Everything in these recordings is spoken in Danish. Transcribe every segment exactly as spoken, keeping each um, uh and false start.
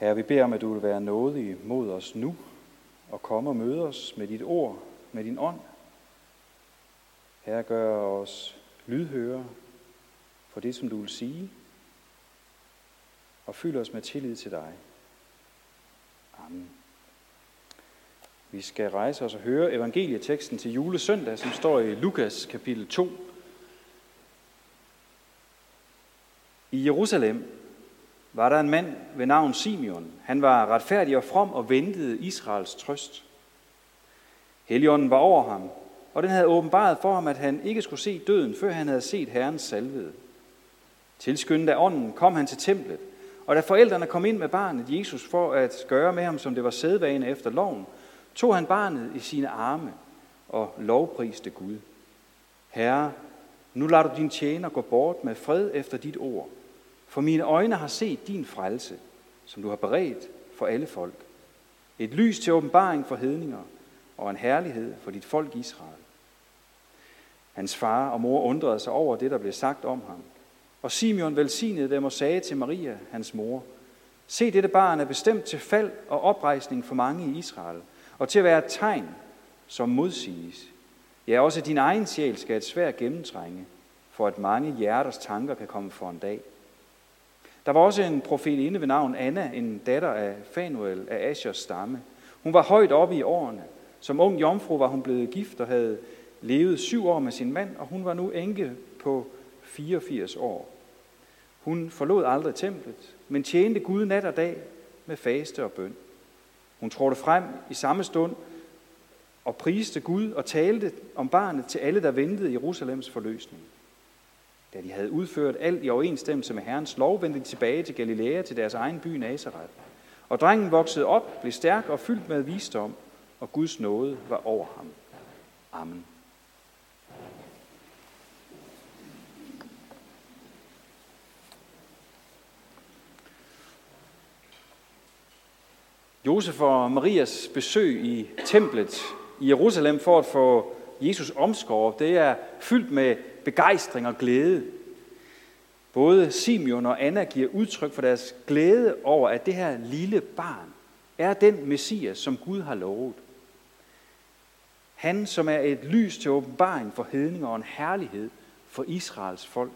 Herre, vi beder om, at du vil være nådig mod os nu, og komme og møde os med dit ord, med din ånd. Herre, gør os lydhøre for det, som du vil sige, og fyld os med tillid til dig. Amen. Vi skal rejse os og høre evangelieteksten til julesøndag, som står i Lukas kapitel to. I Jerusalem var der en mand ved navn Simeon. Han var retfærdig og from og ventede Israels trøst. Helligånden var over ham, og den havde åbenbaret for ham, at han ikke skulle se døden, før han havde set Herrens salvede. Tilskyndet af ånden kom han til templet, og da forældrene kom ind med barnet Jesus for at gøre med ham, som det var sædvane efter loven, tog han barnet i sine arme og lovpriste Gud. Herre, nu lader du din tjener gå bort med fred efter dit ord, for mine øjne har set din frelse, som du har beredt for alle folk. Et lys til åbenbaring for hedninger og en herlighed for dit folk Israel. Hans far og mor undrede sig over det, der blev sagt om ham. Og Simeon velsignede dem og sagde til Maria, hans mor, se, dette barn er bestemt til fald og oprejsning for mange i Israel, og til at være et tegn, som modsiges. Ja, også din egen sjæl skal et svært gennemtrænge, for at mange hjerters tanker kan komme for en dag. Der var også en profetinde ved navn Anna, en datter af Fanuel af Ashers stamme. Hun var højt oppe i årene. Som ung jomfru var hun blevet gift og havde levet syv år med sin mand, og hun var nu enke på fireogfirs år. Hun forlod aldrig templet, men tjente Gud nat og dag med faste og bøn. Hun trådte frem i samme stund og priste Gud og talte om barnet til alle, der ventede Jerusalems forløsning. Da de havde udført alt i overensstemmelse med Herrens lov, vendte de tilbage til Galilea, til deres egen by Nazaret. Og drengen voksede op, blev stærk og fyldt med visdom, og Guds nåde var over ham. Amen. Josef og Marias besøg i templet i Jerusalem for at få Jesus omskåret, det er fyldt med begejstring og glæde. Både Simeon og Anna giver udtryk for deres glæde over, at det her lille barn er den Messias, som Gud har lovet. Han, som er et lys til åbenbaring for hedninger og en herlighed for Israels folk.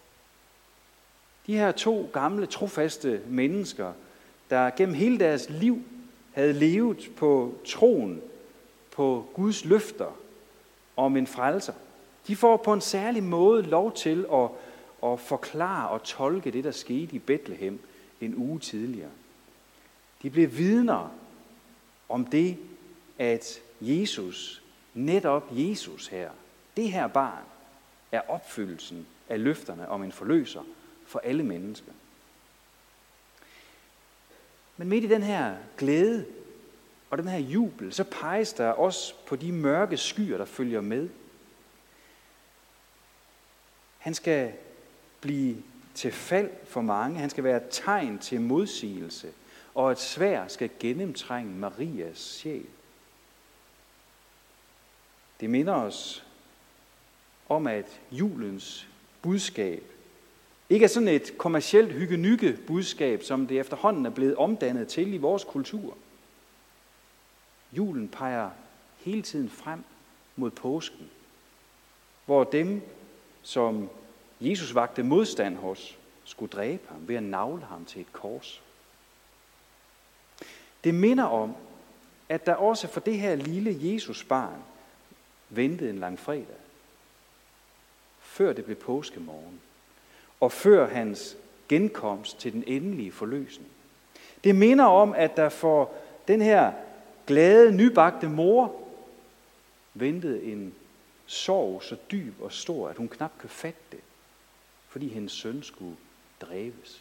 De her to gamle, trofaste mennesker, der gennem hele deres liv havde levet på troen på Guds løfter om en frelser, de får på en særlig måde lov til at, at forklare og tolke det, der skete i Bethlehem en uge tidligere. De blev vidner om det, at Jesus, netop Jesus her, det her barn, er opfyldelsen af løfterne om en forløser for alle mennesker. Men midt i den her glæde og den her jubel, så peges der også på de mørke skyer, der følger med. Han skal blive til fald for mange. Han skal være et tegn til modsigelse, og et sværd skal gennemtrænge Marias sjæl. Det minder os om, at julens budskab ikke er sådan et kommercielt hygge-nygge budskab, som det efterhånden er blevet omdannet til i vores kultur. Julen peger hele tiden frem mod påsken, hvor dem, som Jesus vagte modstand hos, skulle dræbe ham ved at nagle ham til et kors. Det minder om, at der også for det her lille Jesus-barn ventede en langfredag, før det blev påskemorgen, og før hans genkomst til den endelige forløsning. Det minder om, at der for den her glade, nybagte mor ventede en sorg så dyb og stor, at hun knap kunne fatte det, fordi hendes søn skulle dræbes.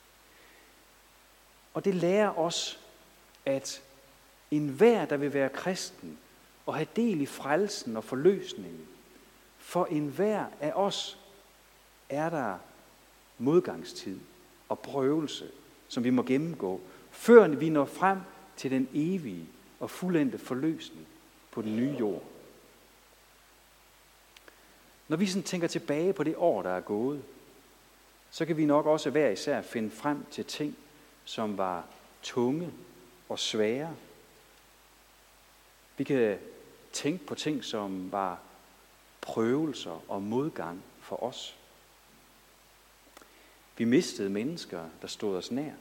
Og det lærer os, at enhver, der vil være kristen og have del i frelsen og forløsningen, for enhver af os er der modgangstid og prøvelse, som vi må gennemgå, før vi når frem til den evige og fuldendte forløsning på den nye jord. Når vi sådan tænker tilbage på det år, der er gået, så kan vi nok også hver især finde frem til ting, som var tunge og svære. Vi kan tænke på ting, som var prøvelser og modgang for os. Vi mistede mennesker, der stod os nær.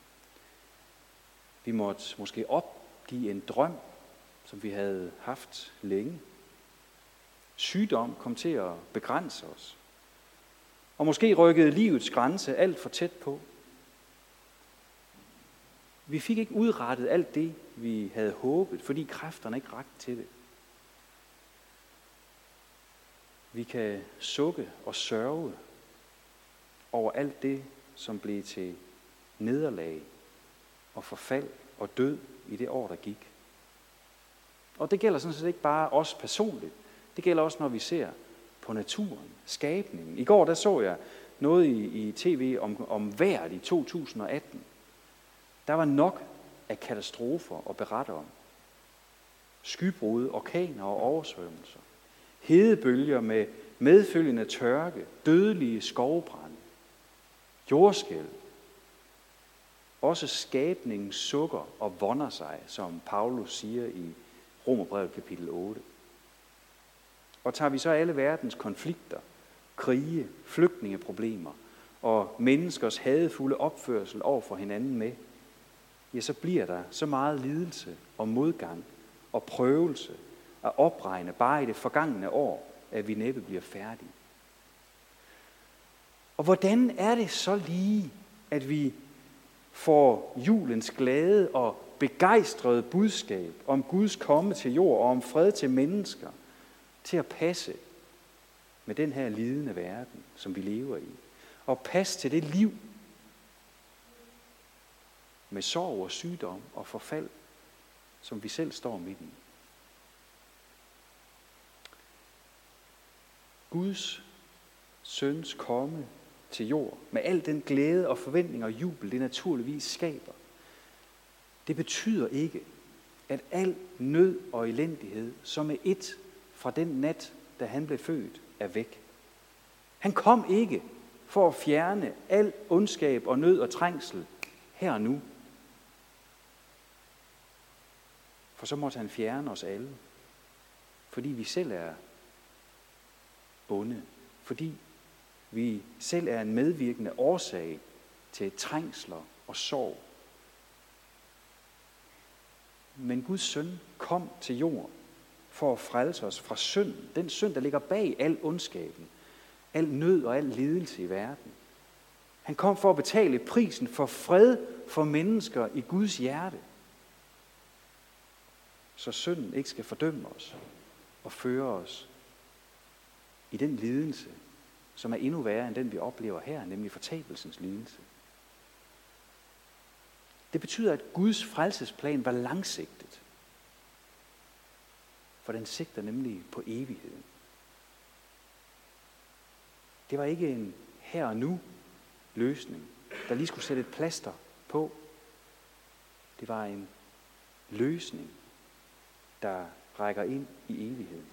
Vi måtte måske opgive en drøm, som vi havde haft længe. Sygdom kom til at begrænse os. Og måske rykkede livets grænse alt for tæt på. Vi fik ikke udrettet alt det, vi havde håbet, fordi kræfterne ikke rakte til det. Vi kan sukke og sørge over alt det, som blev til nederlag og forfald og død i det år, der gik. Og det gælder sådan set ikke bare os personligt. Det gælder også, når vi ser på naturen, skabningen. I går der så jeg noget i, i tv om, om vejret i to tusind og atten. Der var nok af katastrofer at berette om. Skybrud, orkaner og oversvømmelser. Hedebølger med medfølgende tørke, dødelige skovbrande, jordskælv. Også skabningen sukker og vonder sig, som Paulus siger i Romerbrevet kapitel otte. Og tager vi så alle verdens konflikter, krige, flygtningeproblemer og menneskers hadefulde opførsel over for hinanden med, ja, så bliver der så meget lidelse og modgang og prøvelse at opregne bare i det forgangne år, at vi næppe bliver færdige. Og hvordan er det så lige, at vi får julens glade og begejstrede budskab om Guds komme til jord og om fred til mennesker til at passe med den her lidende verden, som vi lever i, og passe til det liv med sorg og sygdom og forfald, som vi selv står midt i. Guds søns komme til jord, med al den glæde og forventning og jubel, det naturligvis skaber, det betyder ikke, at al nød og elendighed, som er et fra den nat, da han blev født, er væk. Han kom ikke for at fjerne al ondskab og nød og trængsel her og nu. For så måtte han fjerne os alle, fordi vi selv er onde, fordi vi selv er en medvirkende årsag til trængsler og sorg. Men Guds søn kom til jorden for at frelse os fra synden, den synd, der ligger bag al ondskaben, al nød og al lidelse i verden. Han kom for at betale prisen for fred for mennesker i Guds hjerte, så synden ikke skal fordømme os og føre os i den lidelse, som er endnu værre end den, vi oplever her, nemlig fortabelsens lidelse. Det betyder, at Guds frelsesplan var langsigtet, for den sigter nemlig på evigheden. Det var ikke en her og nu løsning, der lige skulle sætte et plaster på. Det var en løsning, der rækker ind i evigheden.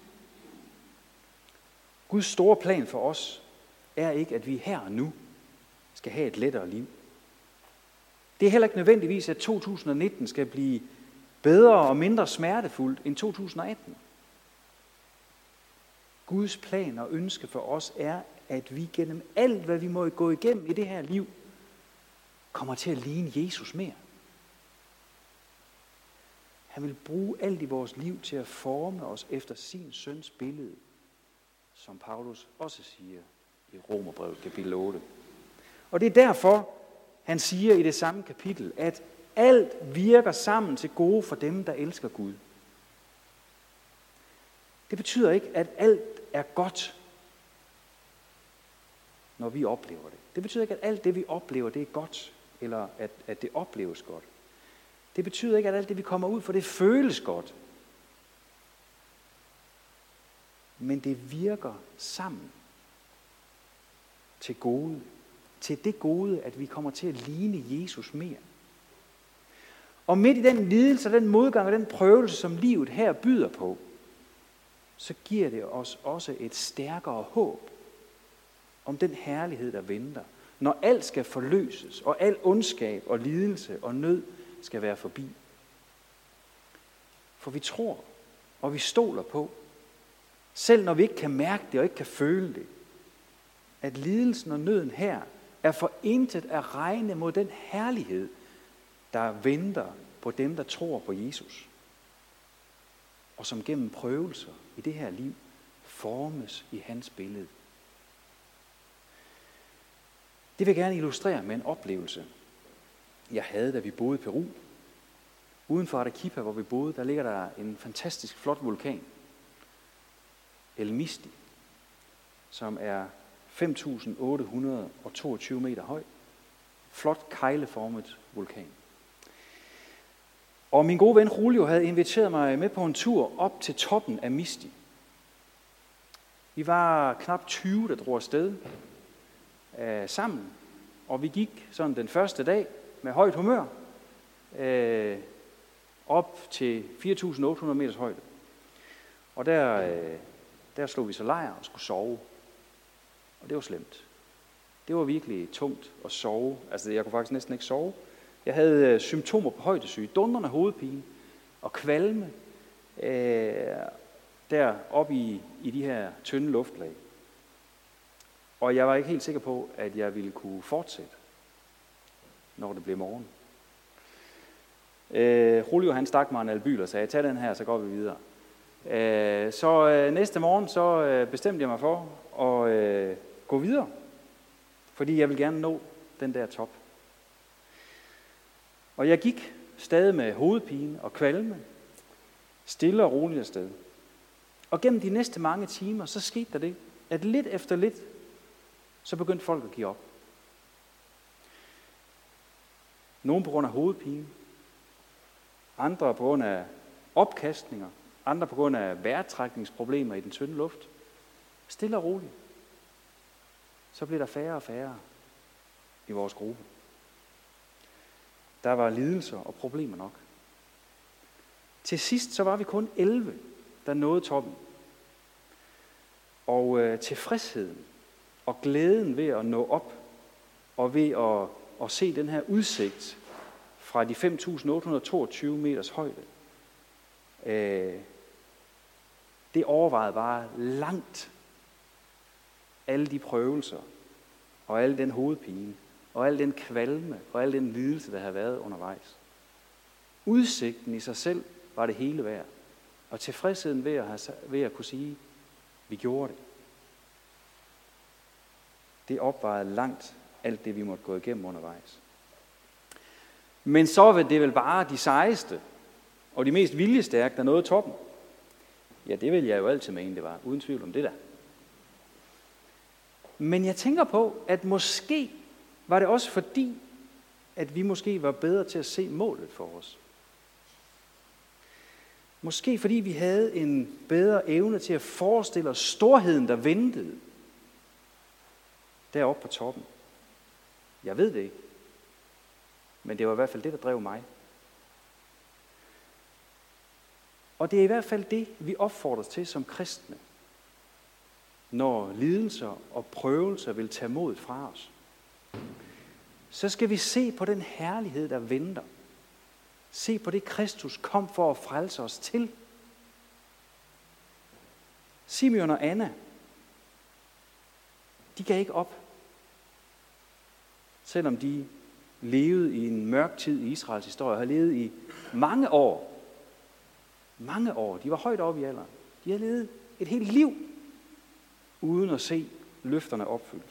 Guds store plan for os er ikke, at vi her og nu skal have et lettere liv. Det er heller ikke nødvendigvis, at to tusind og nitten skal blive bedre og mindre smertefuldt end to tusind og atten. Guds plan og ønske for os er, at vi gennem alt, hvad vi må gå igennem i det her liv, kommer til at ligne Jesus mere. Han vil bruge alt i vores liv til at forme os efter sin søns billede, som Paulus også siger i Romerbrevet kapitel otte. Og det er derfor, han siger i det samme kapitel, at alt virker sammen til gode for dem, der elsker Gud. Det betyder ikke, at alt er godt, når vi oplever det. Det betyder ikke, at alt det, vi oplever, det er godt, eller at, at det opleves godt. Det betyder ikke, at alt det, vi kommer ud for, det føles godt. Men det virker sammen til gode. Til det gode, at vi kommer til at ligne Jesus mere. Og midt i den lidelse, den modgang og den prøvelse, som livet her byder på, så giver det os også et stærkere håb om den herlighed, der venter, når alt skal forløses, og al ondskab og lidelse og nød skal være forbi. For vi tror, og vi stoler på, selv når vi ikke kan mærke det og ikke kan føle det, at lidelsen og nøden her er for intet at regne mod den herlighed, der venter på dem, der tror på Jesus, og som gennem prøvelser i det her liv formes i hans billede. Det vil jeg gerne illustrere med en oplevelse, jeg havde, da vi boede i Peru. Uden for Arequipa, hvor vi boede, der ligger der en fantastisk flot vulkan, El Misti, som er fem tusind otte hundrede og toogtyve meter høj. Flot kegleformet vulkan. Og min gode ven Julio havde inviteret mig med på en tur op til toppen af Misti. Vi var knap tyve, der drog afsted øh, sammen, og vi gik sådan den første dag med højt humør øh, op til fire tusind otte hundrede meters højde. Og der, øh, der slog vi så lejr og skulle sove. Og det var slemt. Det var virkelig tungt at sove. Altså, jeg kunne faktisk næsten ikke sove. Jeg havde øh, symptomer på højdesyge, dundrende hovedpine og kvalme øh, der oppe i, i de her tynde luftlag. Og jeg var ikke helt sikker på, at jeg ville kunne fortsætte, når det blev morgen. Øh, Julio han stak mig en albyl og sagde, tag den her, så går vi videre. Øh, så øh, næste morgen så øh, bestemte jeg mig for at øh, gå videre, fordi jeg vil gerne nå den der top. Og jeg gik stadig med hovedpine og kvalme, stille og roligt afsted. Og gennem de næste mange timer, så skete der det, at lidt efter lidt, så begyndte folk at give op. Nogle på grund af hovedpine, andre på grund af opkastninger, andre på grund af vejrtrækningsproblemer i den tynde luft. Stille og roligt. Så blev der færre og færre i vores gruppe. Der var lidelser og problemer nok. Til sidst så var vi kun elleve, der nåede toppen. Og øh, tilfredsheden og glæden ved at nå op, og ved at, at se den her udsigt fra de fem tusind otte hundrede og toogtyve meters højde, øh, det overvejede bare langt alle de prøvelser, og al den hovedpine, og al den kvalme, og al den lidelse, der havde været undervejs. Udsigten i sig selv var det hele værd, og tilfredsheden ved at, have, ved at kunne sige, vi gjorde det. Det opvejede langt alt det, vi måtte gå igennem undervejs. Men så var det vel bare de sejeste, og de mest viljestærke, der nåede toppen. Ja, det vil jeg jo altid mene, det var. Uden tvivl om det der. Men jeg tænker på, at måske var det også fordi, at vi måske var bedre til at se målet for os. Måske fordi vi havde en bedre evne til at forestille os storheden, der ventede deroppe på toppen. Jeg ved det ikke. Men det var i hvert fald det, der drev mig. Og det er i hvert fald det, vi opfordres til som kristne, når lidelser og prøvelser vil tage mod fra os. Så skal vi se på den herlighed, der venter. Se på det, Kristus kom for at frelse os til. Simeon og Anna, de gav ikke op. Selvom de levede i en mørk tid i Israels historie, har levet i mange år. Mange år. De var højt oppe i alderen. De har levet et helt liv, uden at se løfterne opfyldt.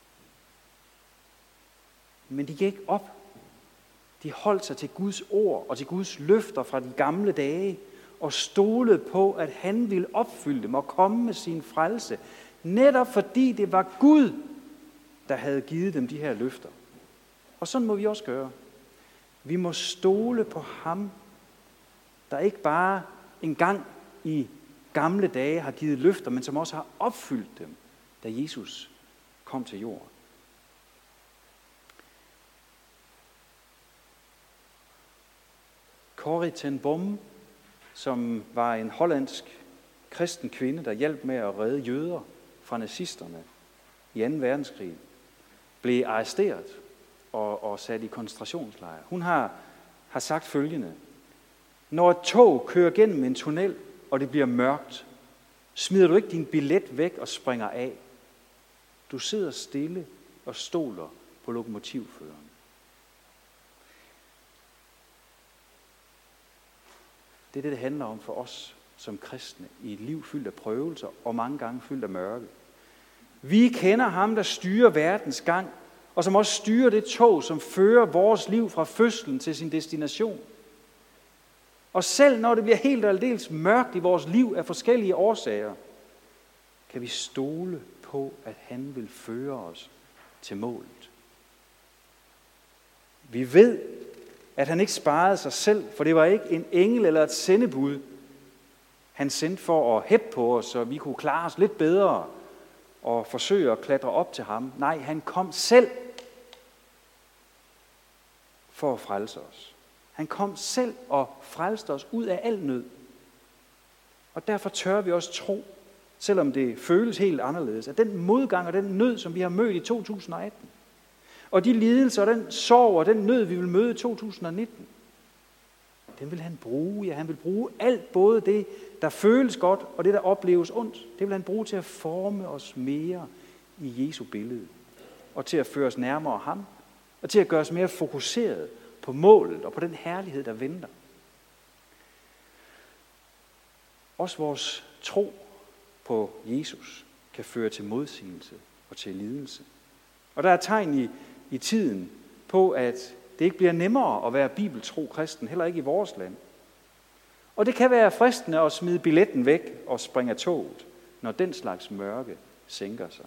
Men de gik ikke op. De holdt sig til Guds ord og til Guds løfter fra de gamle dage, og stolede på, at han ville opfylde dem og komme med sin frelse, netop fordi det var Gud, der havde givet dem de her løfter. Og sådan må vi også gøre. Vi må stole på ham, der ikke bare en gang i gamle dage har givet løfter, men som også har opfyldt dem, da Jesus kom til jorden. Corrie ten Boom, som var en hollandsk kristen kvinde, der hjalp med at redde jøder fra nazisterne i anden verdenskrig, blev arresteret og, og sat i koncentrationslejre. Hun har har sagt følgende: når et tog kører gennem en tunnel, og det bliver mørkt, smider du ikke din billet væk og springer af. Du sidder stille og stoler på lokomotivføreren. Det er det, det handler om for os som kristne i et liv fyldt af prøvelser og mange gange fyldt af mørke. Vi kender ham, der styrer verdens gang, og som også styrer det tog, som fører vores liv fra fødslen til sin destination. Og selv når det bliver helt og aldeles mørkt i vores liv af forskellige årsager, kan vi stole på, at han vil føre os til målet. Vi ved, at han ikke sparede sig selv, for det var ikke en engel eller et sendebud, han sendte for at hæppe på os, så vi kunne klare os lidt bedre og forsøge at klatre op til ham. Nej, han kom selv for at frelse os. Han kom selv og frelste os ud af al nød. Og derfor tør vi også tro, selvom det føles helt anderledes, at den modgang og den nød, som vi har mødt i to tusind og atten, og de lidelser og den sorg og den nød, vi vil møde i to tusind og nitten, den vil han bruge. Ja, han vil bruge alt, både det, der føles godt, og det, der opleves ondt. Det vil han bruge til at forme os mere i Jesu billede, og til at føre os nærmere ham, og til at gøre os mere fokuseret på målet og på den herlighed, der venter. Også vores tro på Jesus kan føre til modsigelse og til lidelse. Og der er tegn i, i tiden på, at det ikke bliver nemmere at være bibeltro kristen, heller ikke i vores land. Og det kan være fristende at smide billetten væk og springe af toget, når den slags mørke sænker sig.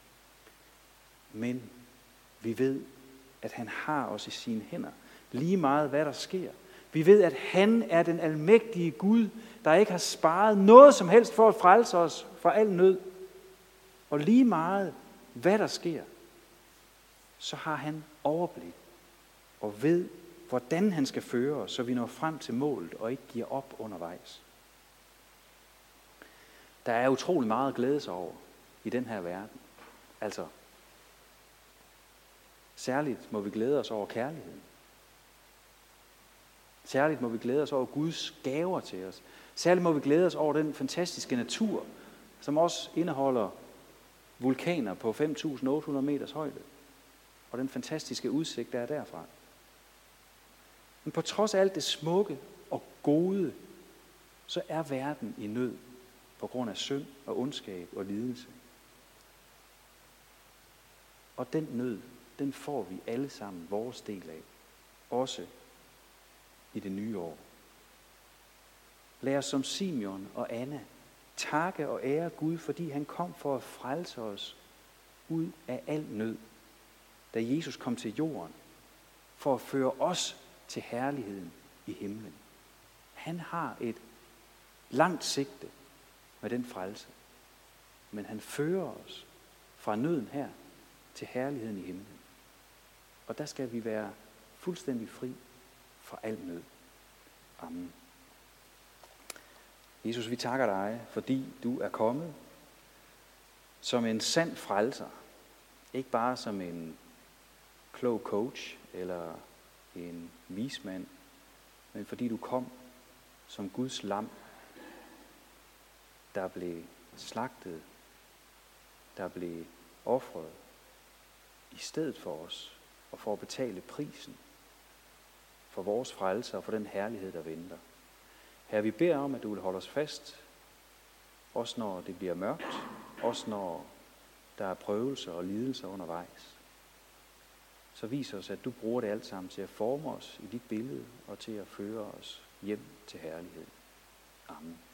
Men vi ved, at han har os i sine hænder, lige meget hvad der sker. Vi ved, at han er den almægtige Gud, der ikke har sparet noget som helst for at frelse os fra al nød. Og lige meget hvad der sker, så har han overblik og ved, hvordan han skal føre os, så vi når frem til målet og ikke giver op undervejs. Der er utrolig meget at glæde sig over i den her verden. Altså, særligt må vi glæde os over kærligheden. Særligt må vi glæde os over Guds gaver til os. Særligt må vi glæde os over den fantastiske natur, som også indeholder vulkaner på fem tusind otte hundrede meters højde. Og den fantastiske udsigt, der er derfra. Men på trods af alt det smukke og gode, så er verden i nød på grund af synd og ondskab og lidelse. Og den nød, den får vi alle sammen vores del af. Også i det nye år. Lad os som Simeon og Anna takke og ære Gud, fordi han kom for at frelse os ud af al nød, da Jesus kom til jorden, for at føre os til herligheden i himlen. Han har et langt sigte med den frelse, men han fører os fra nøden her til herligheden i himlen. Og der skal vi være fuldstændig fri fra al nød. Amen. Jesus, vi takker dig, fordi du er kommet som en sand frelser. Ikke bare som en klog coach eller en vismand, men fordi du kom som Guds lam, der blev slagtet, der blev ofret i stedet for os, og for at betale prisen for vores frelse og for den herlighed, der venter. Herre, vi beder om, at du vil holde os fast, også når det bliver mørkt, også når der er prøvelser og lidelser undervejs. Så vis os, at du bruger det alt sammen til at forme os i dit billede og til at føre os hjem til herlighed. Amen.